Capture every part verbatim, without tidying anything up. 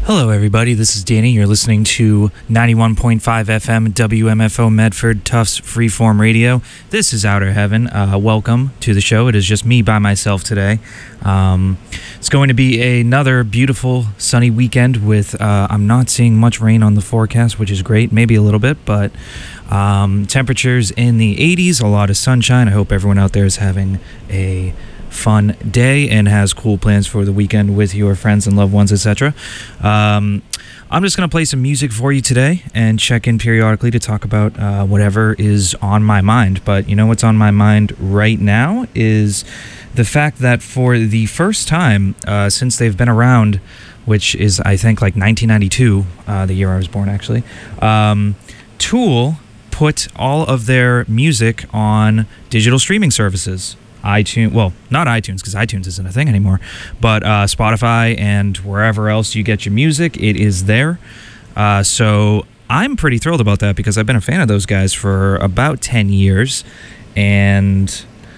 Hello, everybody. This is Danny. You're listening to ninety-one point five F M W M F O Medford Tufts Freeform Radio. This is Outer Heaven. Uh, welcome to the show. It is just me by myself today. Um, it's going to be another beautiful sunny weekend with, uh, I'm not seeing much rain on the forecast, which is great. Maybe a little bit, but um, temperatures in the eighties, a lot of sunshine. I hope everyone out there is having a fun day and has cool plans for the weekend with your friends and loved ones, et cetera. Um, I'm just going to play some music for you today and check in periodically to talk about uh, whatever is on my mind. But you know what's on my mind right now is the fact that for the first time uh, since they've been around, which is I think like nineteen ninety-two, uh, the year I was born actually, um, Tool put all of their music on digital streaming services. iTunes, well, not iTunes because iTunes isn't a thing anymore, but uh, Spotify and wherever else you get your music, it is there. Uh, so I'm pretty thrilled about that because I've been a fan of those guys for about ten years, and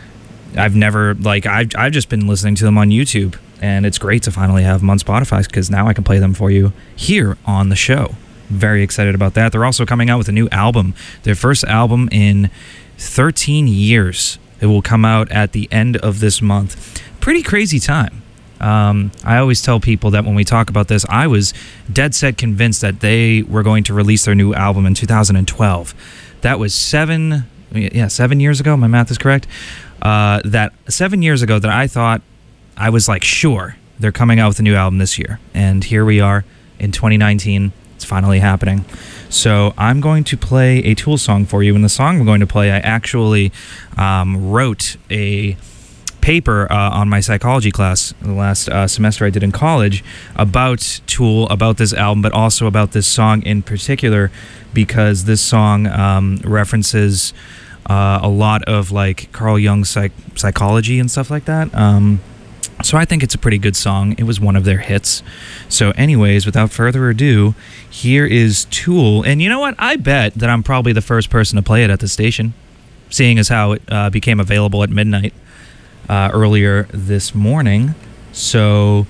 I've never, like, I've, I've just been listening to them on YouTube, and it's great to finally have them on Spotify because now I can play them for you here on the show. Very excited about that. They're also coming out with a new album, their first album in thirteen years. It will come out at the end of this month. Pretty crazy time. Um, I always tell people that when we talk about this, I was dead set convinced that they were going to release their new album in two thousand twelve. That was seven, yeah, seven years ago. My math is correct. Uh, that seven years ago that I thought, I was like, sure, they're coming out with a new album this year. And here we are in twenty nineteen. It's finally happening. So I'm going to play a Tool song for you. And the song I'm going to play, I actually um, wrote a paper uh, on my psychology class the last uh, semester I did in college about Tool, about this album, but also about this song in particular, because this song um, references uh, a lot of like Carl Jung's psych psychology and stuff like that. Um, So I think it's a pretty good song. It was one of their hits. So anyways, without further ado, here is Tool. And you know what? I bet that I'm probably the first person to play it at the station, seeing as how it uh, became available at midnight uh, earlier this morning. So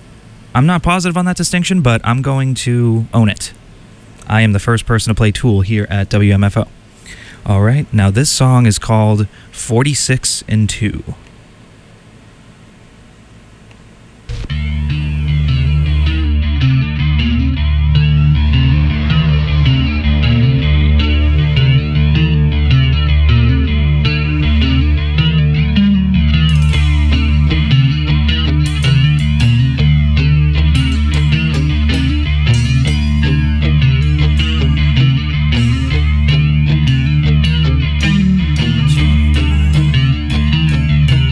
I'm not positive on that distinction, but I'm going to own it. I am the first person to play Tool here at W M F O. All right, now this song is called forty-six and two. Thank you.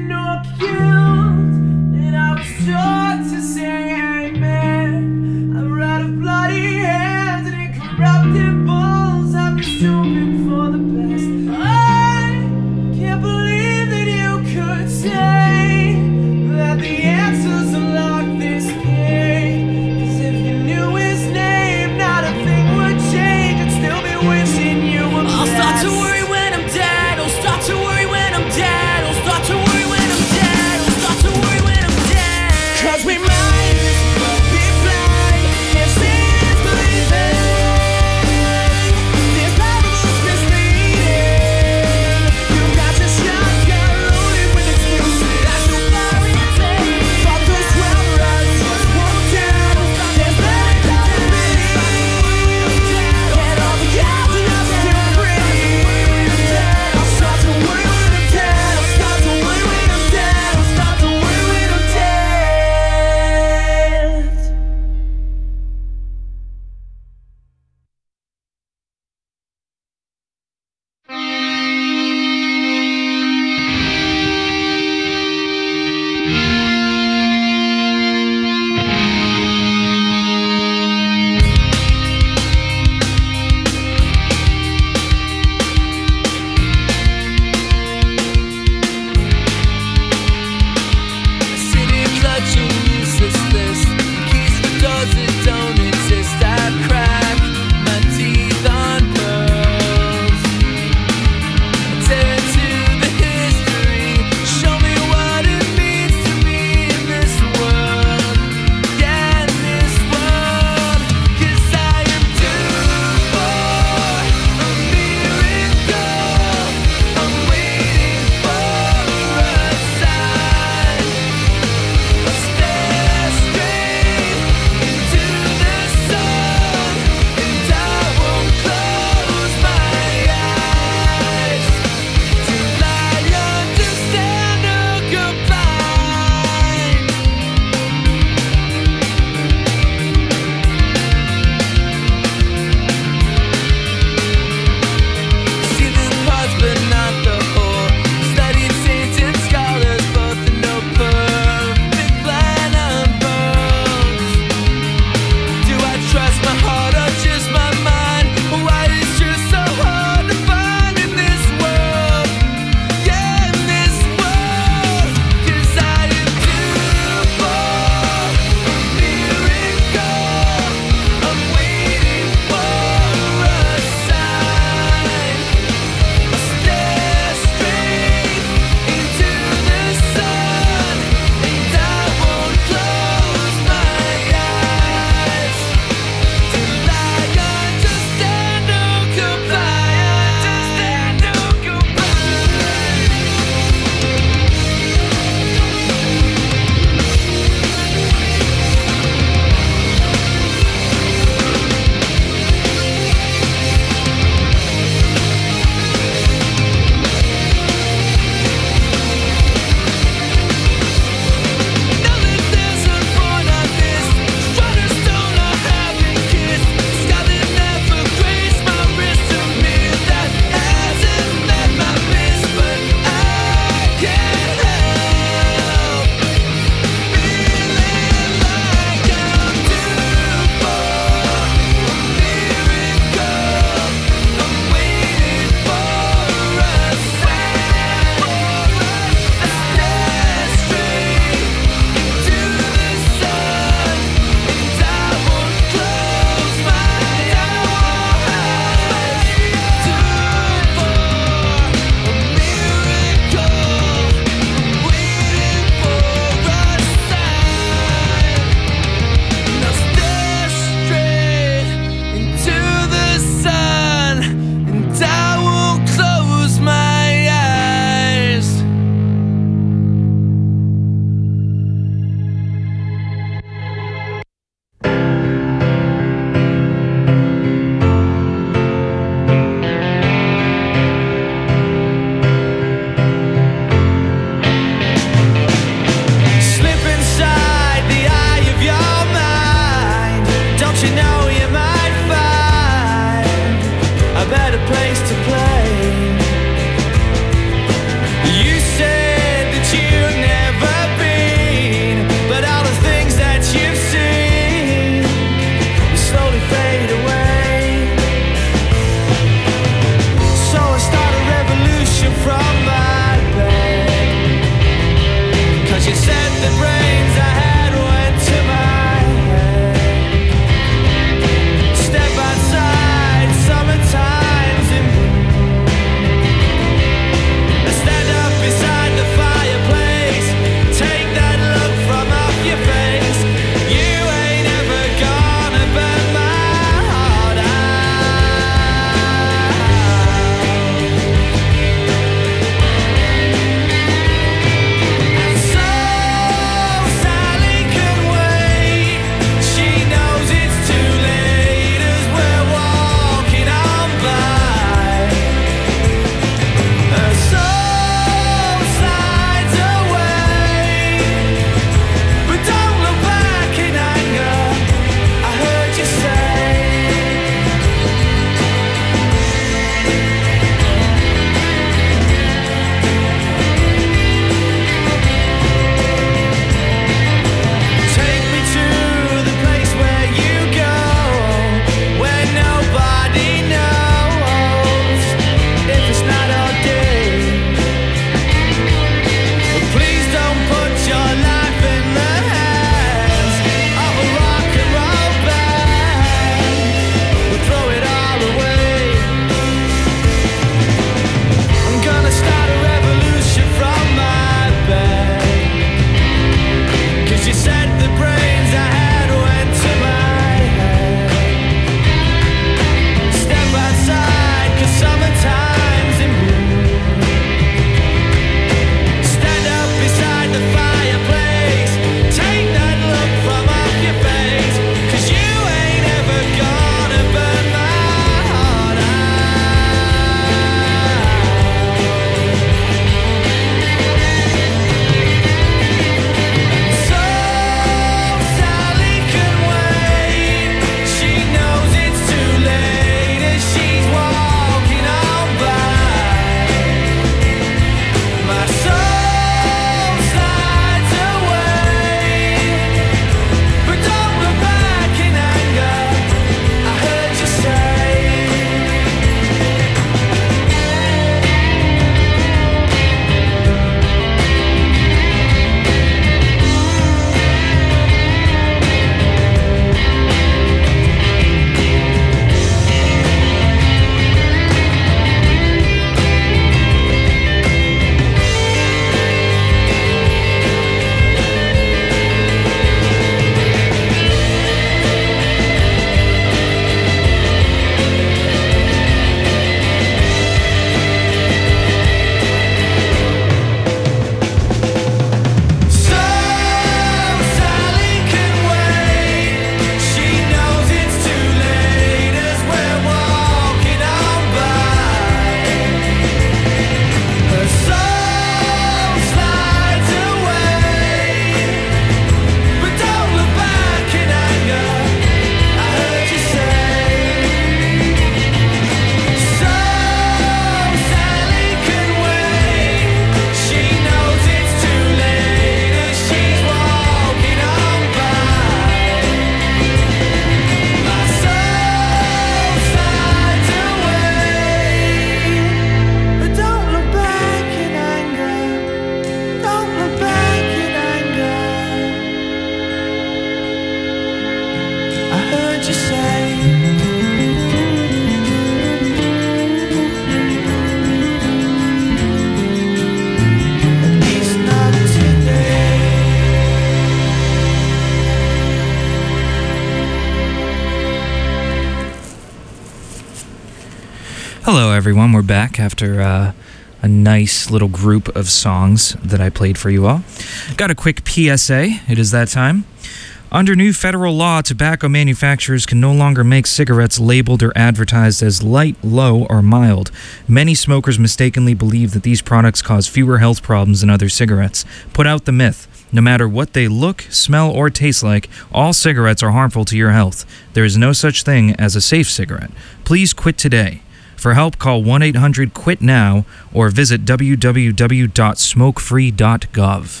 Hello, everyone. We're back after uh, a nice little group of songs that I played for you all. Got a quick P S A. It is that time. Under new federal law, tobacco manufacturers can no longer make cigarettes labeled or advertised as light, low, or mild. Many smokers mistakenly believe that these products cause fewer health problems than other cigarettes. Put out the myth. No matter what they look, smell, or taste like, all cigarettes are harmful to your health. There is no such thing as a safe cigarette. Please quit today. For help, call one eight hundred quit now or visit w w w dot smoke free dot gov.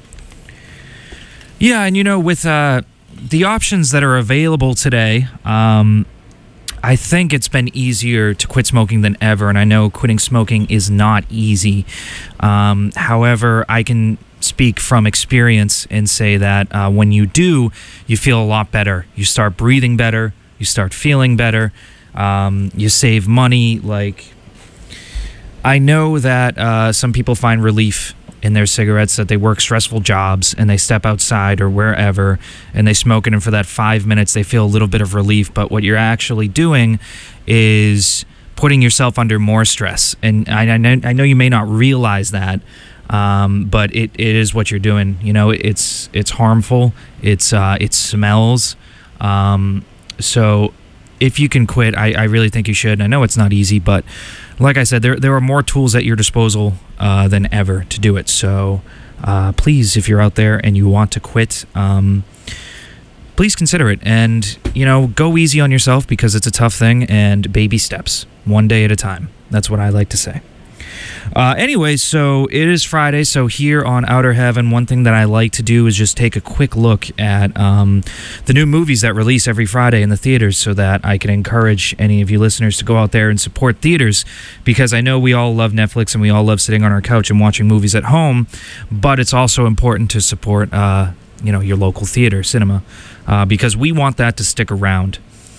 Yeah, and you know, with uh, the options that are available today, um, I think it's been easier to quit smoking than ever, and I know quitting smoking is not easy. Um, however, I can speak from experience and say that uh, when you do, you feel a lot better. You start breathing better, you start feeling better. Um, you save money. Like, I know that uh, some people find relief in their cigarettes, that they work stressful jobs and they step outside or wherever and they smoke it, and for that five minutes they feel a little bit of relief. But what you're actually doing is putting yourself under more stress. And I, I, know, I know you may not realize that, um, but it, it is what you're doing. You know, it's it's harmful. It's uh, it smells. Um, so if you can quit, I, I really think you should. I know it's not easy, but like I said, there there are more tools at your disposal uh, than ever to do it. So uh, please, if you're out there and you want to quit, um, please consider it. And, you know, go easy on yourself because it's a tough thing, and baby steps, one day at a time. That's what I like to say. Uh, anyway, so it is Friday, so here on Outer Heaven, one thing that I like to do is just take a quick look at um, the new movies that release every Friday in the theaters so that I can encourage any of you listeners to go out there and support theaters, because I know we all love Netflix and we all love sitting on our couch and watching movies at home, but it's also important to support uh, you know, your local theater, cinema, uh, because we want that to stick around.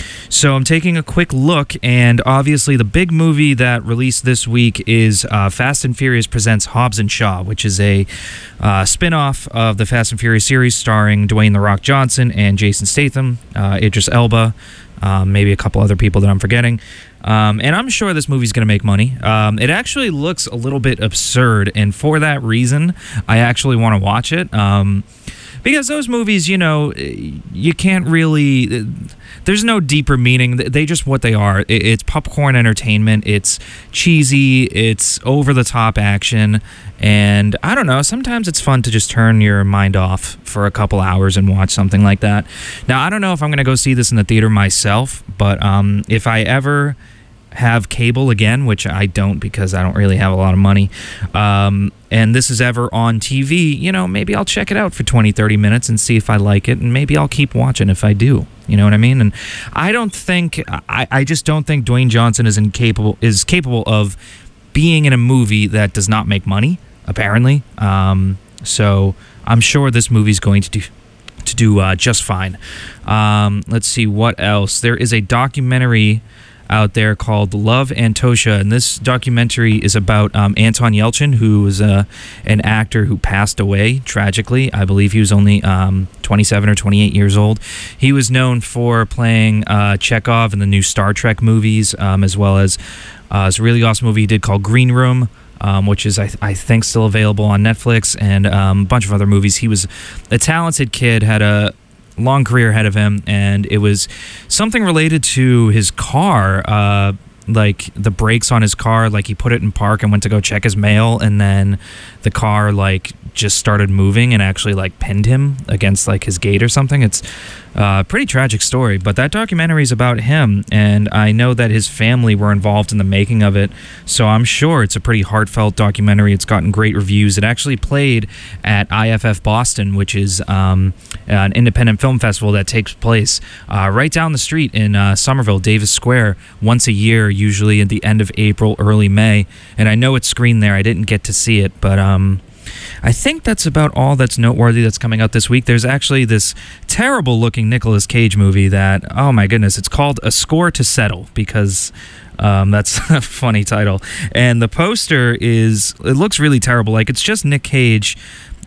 So I'm taking a quick look, and obviously the big movie that released this week is uh, Fast and Furious Presents Hobbs and Shaw, which is a uh, spin-off of the Fast and Furious series starring Dwayne "The Rock" Johnson and Jason Statham, uh, Idris Elba, um, maybe a couple other people that I'm forgetting. Um, and I'm sure this movie's going to make money. Um, it actually looks a little bit absurd, and for that reason, I actually want to watch it. Um, because those movies, you know, you can't really... There's no deeper meaning. They just what they are. It's popcorn entertainment. It's cheesy. It's over-the-top action. And I don't know, sometimes it's fun to just turn your mind off for a couple hours and watch something like that. Now, I don't know if I'm going to go see this in the theater myself, but um, if I ever have cable again, which I don't because I don't really have a lot of money, um, and this is ever on T V, you know, maybe I'll check it out for twenty, thirty minutes and see if I like it, and maybe I'll keep watching if I do. You know what I mean? And I don't think, I, I just don't think Dwayne Johnson is incapable, is capable of being in a movie that does not make money, apparently. Um, so I'm sure this movie's going to do to do uh, just fine. Um, let's see what else. There is a documentary out there called Love, Antosha, and this documentary is about um, Anton Yelchin, who was uh, an actor who passed away tragically. I believe he was only um, twenty-seven or twenty-eight years old. He was known for playing uh, Chekhov in the new Star Trek movies, um, as well as uh, this really awesome movie he did called Green Room, um, which is, I, th I think, still available on Netflix, and um, a bunch of other movies. He was a talented kid, had a long career ahead of him, and it was something related to his car, uh, like the brakes on his car, like he put it in park and went to go check his mail, and then the car like just started moving and actually like pinned him against like his gate or something. It's a pretty tragic story, but that documentary is about him, and I know that his family were involved in the making of it, so I'm sure it's a pretty heartfelt documentary. It's gotten great reviews. It actually played at I F F Boston, which is um, an independent film festival that takes place uh, right down the street in uh, Somerville, Davis Square, once a year, usually at the end of April, early May, and I know it's screened there. I didn't get to see it, but um, I think that's about all that's noteworthy that's coming out this week. There's actually this terrible-looking Nicolas Cage movie that, oh my goodness, it's called A Score to Settle, because um, that's a funny title. And the poster is, it looks really terrible. Like, it's just Nick Cage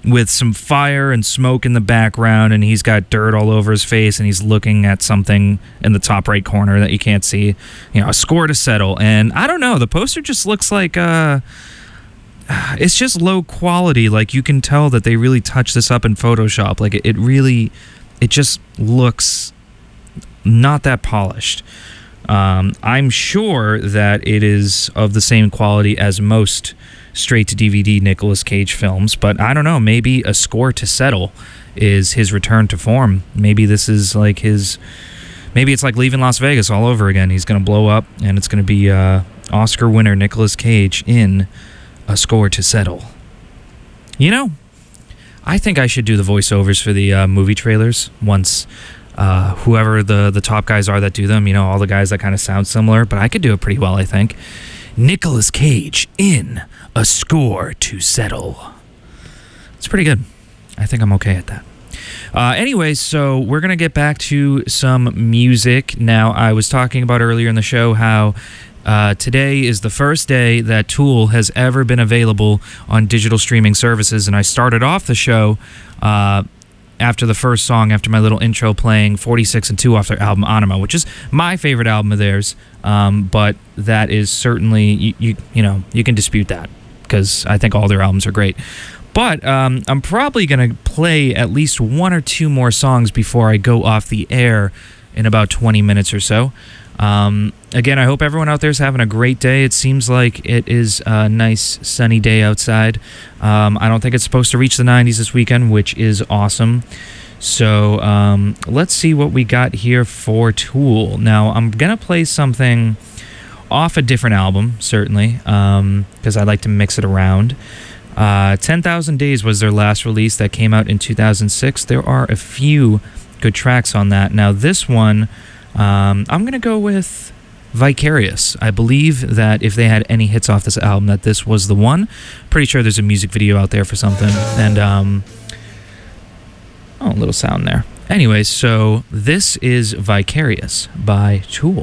with some fire and smoke in the background, and he's got dirt all over his face, and he's looking at something in the top right corner that you can't see. You know, a score to settle. And I don't know, the poster just looks like uh it's just low quality. Like, you can tell that they really touched this up in Photoshop. Like, it, it really, it just looks not that polished. Um, I'm sure that it is of the same quality as most straight-to-D V D Nicolas Cage films, but I don't know, maybe A Score to Settle is his return to form. Maybe this is like his, maybe it's like Leaving Las Vegas all over again. He's going to blow up, and it's going to be uh, Oscar winner Nicolas Cage in A Score to Settle. You know, I think I should do the voiceovers for the uh, movie trailers once uh, whoever the, the top guys are that do them, you know, all the guys that kind of sound similar, but I could do it pretty well, I think. Nicolas Cage in A Score to Settle. It's pretty good. I think I'm okay at that. Uh, anyway, so we're going to get back to some music. Now, I was talking about earlier in the show how uh, today is the first day that Tool has ever been available on digital streaming services, and I started off the show uh, after the first song, after my little intro, playing forty-six and two off their album Anima, which is my favorite album of theirs, um, but that is certainly, you, you, you know, you can dispute that, because I think all their albums are great. But um, I'm probably going to play at least one or two more songs before I go off the air in about twenty minutes or so. Um, again, I hope everyone out there is having a great day. It seems like it is a nice sunny day outside. Um, I don't think it's supposed to reach the nineties this weekend, which is awesome. So um, let's see what we got here for Tool. Now, I'm going to play something off a different album, certainly, because um, I like to mix it around. Uh, ten thousand Days was their last release that came out in two thousand six. There are a few good tracks on that. Now, this one, um, I'm going to go with Vicarious. I believe that if they had any hits off this album, that this was the one. Pretty sure there's a music video out there for something. And, um, oh, a little sound there. Anyways, so this is Vicarious by Tool.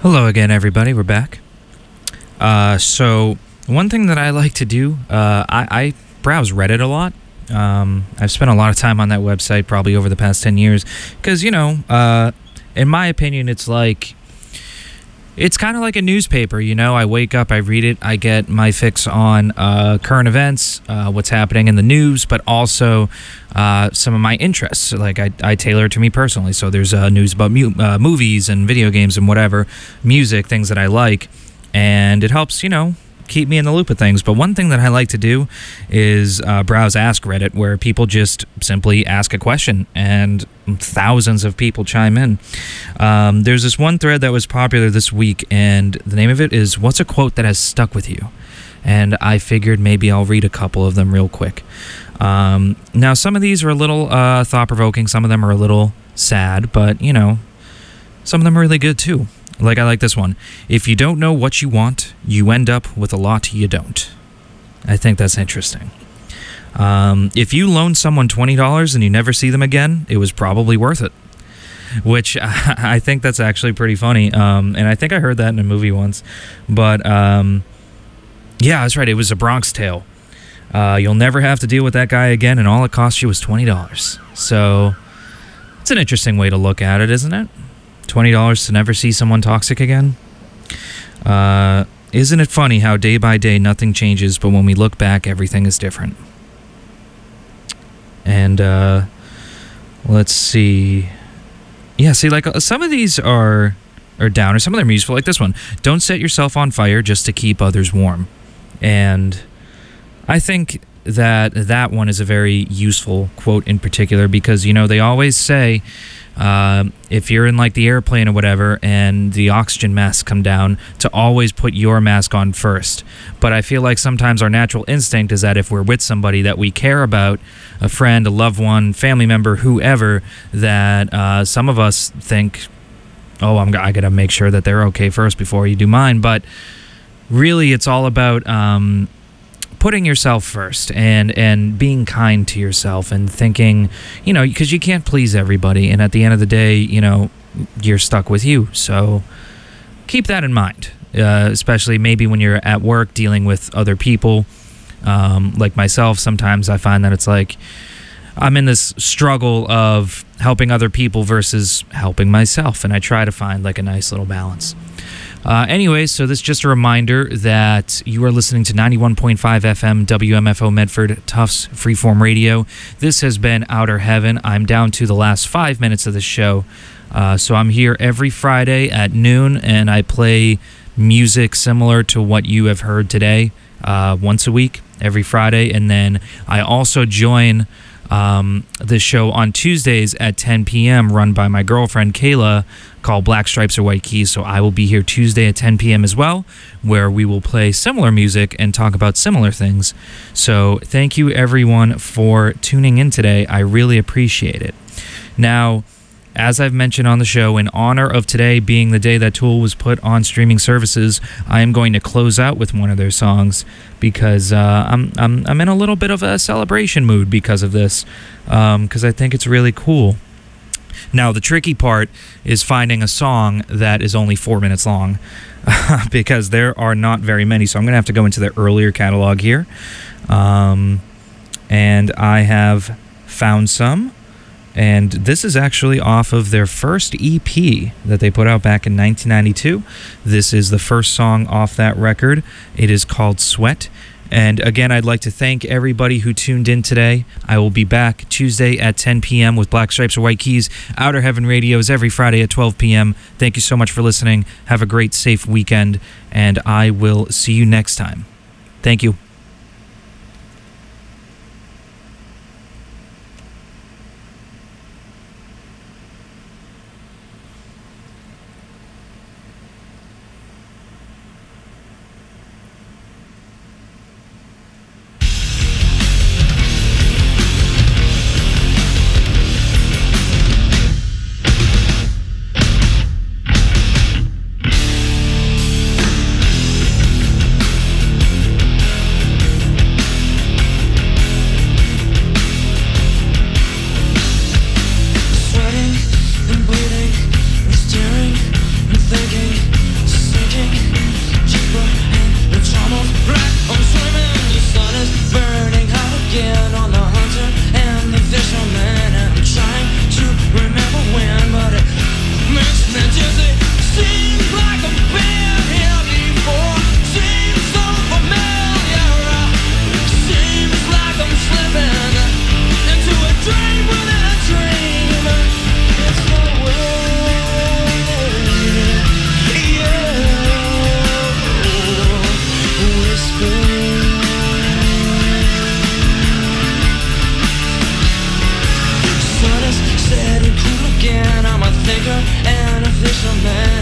Hello again, everybody. We're back. Uh, so, one thing that I like to do, uh, I, I browse Reddit a lot. Um, I've spent a lot of time on that website probably over the past ten years. Because, you know, uh, in my opinion, it's like... It's kind of like a newspaper, you know? I wake up, I read it, I get my fix on uh, current events, uh, what's happening in the news, but also uh, some of my interests. Like, I, I tailor it to me personally. So there's uh, news about mu- uh, movies and video games and whatever, music, things that I like, and it helps, you know, keep me in the loop of things. But one thing that I like to do is uh, browse Ask Reddit, where people just simply ask a question and thousands of people chime in. Um, there's this one thread that was popular this week, and the name of it is "What's a Quote That Has Stuck With You?" And I figured maybe I'll read a couple of them real quick. Um, now, some of these are a little uh, thought-provoking, some of them are a little sad, but, you know, some of them are really good too. Like, I like this one. If you don't know what you want, you end up with a lot you don't. I think that's interesting. Um, if you loan someone twenty dollars and you never see them again, it was probably worth it. Which, I think that's actually pretty funny. Um, and I think I heard that in a movie once. But, um, yeah, that's right. It was A Bronx Tale. Uh, you'll never have to deal with that guy again, and all it cost you was twenty dollars. So, it's an interesting way to look at it, isn't it? twenty dollars to never see someone toxic again? Uh, isn't it funny how day by day nothing changes, but when we look back, everything is different? And, uh, let's see. Yeah, see, like, uh, some of these are, are down, or some of them are useful, like this one. Don't set yourself on fire just to keep others warm. And I think that that one is a very useful quote in particular, because, you know, they always say... Uh, if you're in like the airplane or whatever and the oxygen masks come down, to always put your mask on first. But I feel like sometimes our natural instinct is that if we're with somebody that we care about, a friend, a loved one, family member, whoever, that uh, some of us think, oh, I'm, I gotta make sure that they're okay first before you do mine. But really, it's all about um, putting yourself first and and being kind to yourself and thinking, you know, because you can't please everybody, and at the end of the day, you know, you're stuck with you. So keep that in mind, uh, especially maybe when you're at work dealing with other people. Um, like myself, sometimes I find that it's like I'm in this struggle of helping other people versus helping myself, and I try to find like a nice little balance. Uh, anyway, so this is just a reminder that you are listening to ninety-one point five F M W M F O Medford Tufts Freeform Radio. This has been Outer Heaven. I'm down to the last five minutes of the show. Uh, so I'm here every Friday at noon, and I play music similar to what you have heard today uh, once a week, every Friday. And then I also join um, the show on Tuesdays at ten p.m. run by my girlfriend, Kayla, called Black Stripes or White Keys. So I will be here Tuesday at ten p.m. as well, where we will play similar music and talk about similar things. So thank you, everyone, for tuning in today. I really appreciate it. Now, as I've mentioned on the show, in honor of today being the day that Tool was put on streaming services, I am going to close out with one of their songs because uh, I'm, I'm, I'm in a little bit of a celebration mood because of this, because um, I think it's really cool. Now, the tricky part is finding a song that is only four minutes long because there are not very many. So I'm going to have to go into the earlier catalog here. Um, and I have found some. And this is actually off of their first E P that they put out back in nineteen ninety-two. This is the first song off that record. It is called Sweat. And again, I'd like to thank everybody who tuned in today. I will be back Tuesday at ten p.m. with Black Stripes or White Keys. Outer Heaven Radio is every Friday at twelve p.m. Thank you so much for listening. Have a great, safe weekend, and I will see you next time. Thank you. sugar and a fisherman.